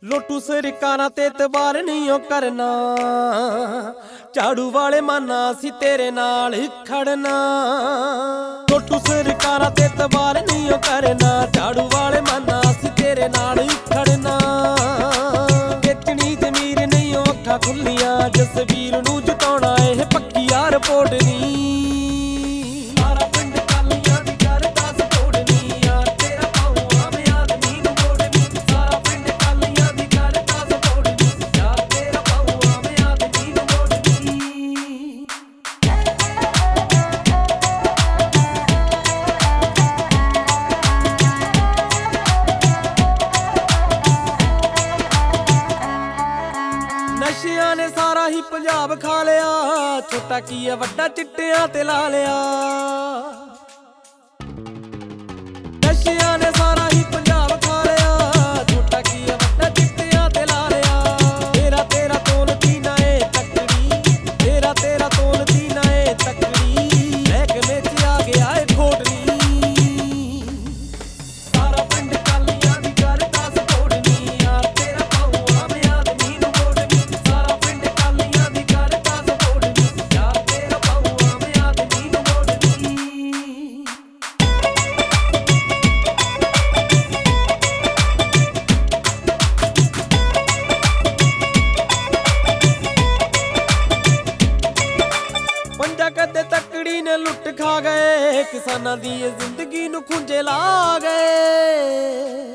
ਲੋਟੂ ਸਰਕਾਰਾਂ ਤੇ ਤਬਾਰ ਨਹੀਂ ਓ ਕਰਨਾ, ਝਾੜੂ ਵਾਲੇ ਮਾਨਾ ਅਸੀਂ ਤੇਰੇ ਨਾਲ ਖੜਨਾ। ਲੋਟੂ ਸਰਕਾਰਾਂ ਤੇ ਤਬਾਰ ਨਹੀਂ ਓ ਕਰਨਾ, ਝਾੜੂ ਵਾਲੇ ਮਾਨਾ ਅਸੀਂ ਤੇਰੇ ਨਾਲ ਖੜਨਾ। ਵੇਚਣੀ ਜ਼ਮੀਰ ਨਹੀਂ ਓ ਅੱਖਾਂ ਖੁੱਲੀਆਂ, ਜਸਵੀਰ ਨੂੰ ਜਿਤਾਉਣਾ ਇਹ ਪੱਕੀ ਆ ਰਿਪੋਰਟ ਨੀ। ਨਸ਼ਿਆਂ ਨੇ ਸਾਰਾ ਹੀ ਪੰਜਾਬ ਖਾ ਲਿਆ, ਛੋਟਾ ਕੀ ਆ ਵੱਡਾ ਚਿੱਟਿਆਂ ਤੇ ਲਾ ਲਿਆ। ਨਸ਼ਿਆਂ ਨੇ ਸਾਰਾ ਹੀ ਪੰਜਾਬ ਖਾ ਲਿਆ, ਛੋਟਾ ਕੀ ਆ ਵੱਡਾ ਚਿੱਟਿਆਂ ਤੇ ਲਾ ਲਿਆ। ਤੇਰਾ ਤੇਰਾ ਤੋਲਦੀ ਨਾ ਏ ਤਕੜੀ, ਤੇਰਾ ਤੇਰਾ ਤੋਲਦੀ ਨਾ ਏ ਤਕੜੀ, ਮਹਿਕਮੇ ਚ ਆ ਗਿਆ ਏ ਖੋਟ ਨੀ। ਸਾਰਾ ਪਿੰਡ ਕਾਲੀਆਂ ਦੀ ਕਰਦਾ ਸਪੋਰਟ ਨੀ, ਯਾਰ ਤੇਰਾ ਪਾਉ ਆਮ ਆਦਮੀ ਨੂੰ ਵੋਟ ਨੀ। ਸਾਰਾ ਪਿੰਡ ਕਾਲੀਆਂ ਦੀ ਕਰਦਾ ਸਪੋਰਟ ਨੀ, ਯਾਰ ਤੇਰਾ ਪਾਉ ਆਮ ਆਦਮੀ ਨੂੰ ਵੋਟ ਨੀ। ਪੰਜਾ ਕਦੇ ਤਕੜੀ ਨੇ ਲੁੱਟ ਖਾ ਗਏ, ਕਿਸਾਨਾਂ ਦੀ ਇਹ ਜ਼ਿੰਦਗੀ ਨੂੰ ਖੁੰਝੇ ਲਾ ਗਏ।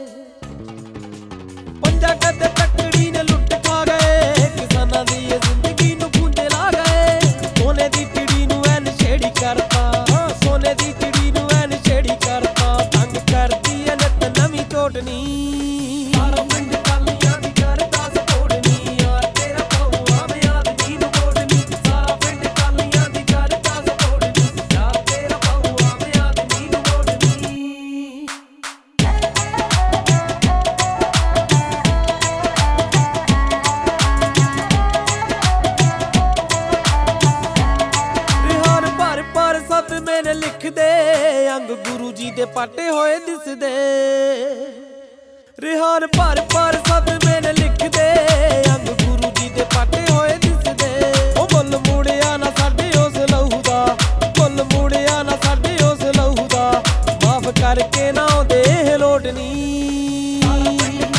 ਪੰਜਾ ਕਦੇ ਤਕੜੀ ਨੇ ਲੁੱਟ ਖਾ ਗਏ, ਕਿਸਾਨਾਂ ਦੀ ਇਹ ਜ਼ਿੰਦਗੀ ਨੂੰ ਖੁੰਝੇ ਲਾ ਗਏ। ਸੋਨੇ ਦੀ ਚਿੜੀ ਨੂੰ ਐ ਨਸ਼ੇੜੀ ਕਰਤਾ, ਸੋਨੇ ਦੀ ਚਿੜੀ ਨੂੰ ਐ ਨਸ਼ੇੜੀ ਕਰਤਾ। ਤੰਗ ਕਰਦੀ ਐ ਨਿੱਤ ਨਵੀਂ ਚੋਟਨੀ। ਸਾਰਾ ਪਿੰਡ ਕਾਲੀਆਂ ਦੀ ਕਰਦਾ ਸਪੋਰਟ ਨੀ, ਯਾਰ ਤੇਰਾ ਪਾਉ ਆਮ ਆਦਮੀ ਨੂੰ ਵੋਟ ਨੀ। ਸਾਰਾ ਪਿੰਡ ਕਾਲੀਆਂ ਦੀ ਕਰਦਾ ਸਪੋਰਟ ਨੀ, ਯਾਰ ਤੇਰਾ ਪਾਉ ਆਮ ਆਦਮੀ ਨੂੰ ਵੋਟ ਨੀ। ਰਿਹਾਨ ਭਰ ਭਰ ਸਦਮੇ ਨੇ ਲਿਖਦੇ, ਅੰਗ ਗੁਰੂ ਜੀ ਦੇ ਪਾਟੇ ਹੋਏ ਦਿਸਦੇ। ਰਿਹਾਨ ਭਰ ਭਰ ਸਦਮੇ ਨੇ ਲਿਖਦੇ, ਅੰਗ ਗੁਰੂ ਜੀ ਦੇ ਪਾਟੇ ਹੋਏ ਦਿਸਦੇ। ਉਹ ਮੁੱਲ ਮੁੜਿਆ ਨਾ ਸਾਡੇ ਉਸ ਲਹੂ ਦਾ, ਮੁੱਲ ਮੁੜਿਆ ਨਾ ਸਾਡੇ ਉਸ ਲਹੂ ਦਾ, ਮਾਫ ਕਰਕੇ ਨਾ ਉਹਦੇ ਲੋਟ ਨੀ।